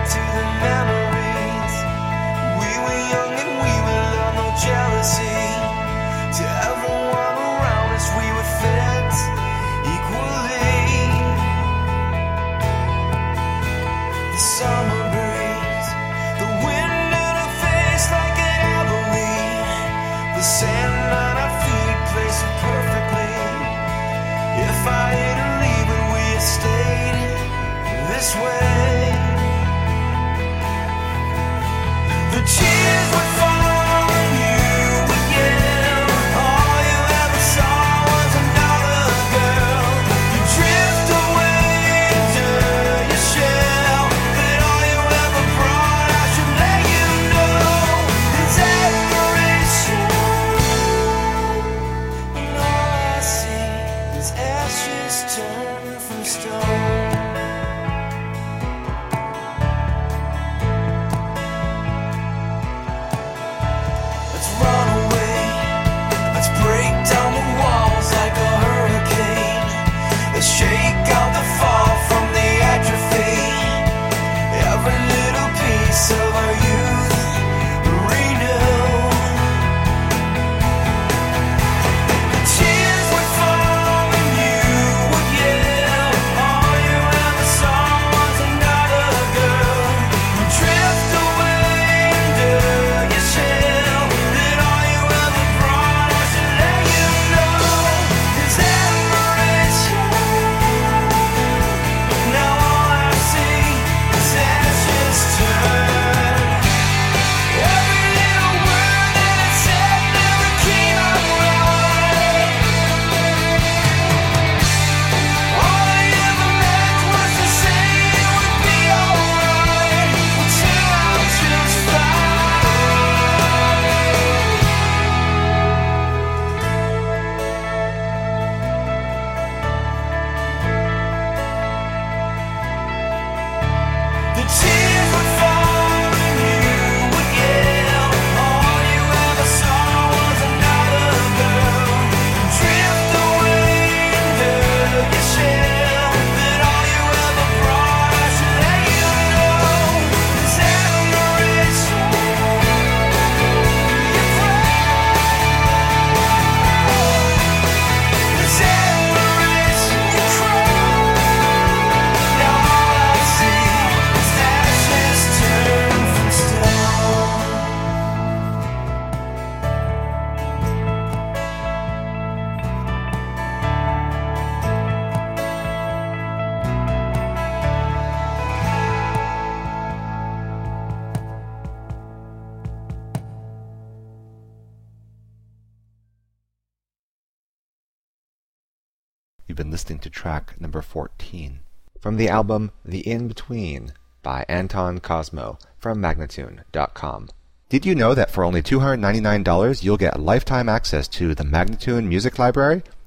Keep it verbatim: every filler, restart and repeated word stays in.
to the memories. We were young and we will love no jealousy. To everyone around us we were fit equally. The summer breeze, the wind in our face like an Abilene. The sand on our feet plays so perfectly. If I had to leave it, we had stayed this way. The tears would fall and you would yell. All you ever saw was another girl. You drift away into your shell. But all you ever brought, I should let you know, is admiration. And all I see is ashes turned from stone. Let's run away. Let's break down the walls like a hurricane. Let's shake out the fall from the atrophy. Every little piece of our youth renew. The tears would fall and you would yell. All you ever saw was another girl. You drift away into your shell. That all you ever brought, I should let you know, is admiration. Now all I see is ashes turn. Every little word that I said never came out right. All I ever meant was to say it would be alright. But turned out just fine. The tears would fall and you would yell. All you ever saw was another girl. Drift away into your shell. That all you ever brought, I should let you know, is admiration. Your pride is admiration. You cry. Now all I see is ashes turned from stone. You've been listening to track number fourteen from the album The In-Between by Anton Cosmo from Magnatune dot com. Did you know that for only two hundred ninety-nine dollars you'll get lifetime access to the Magnatune Music Library?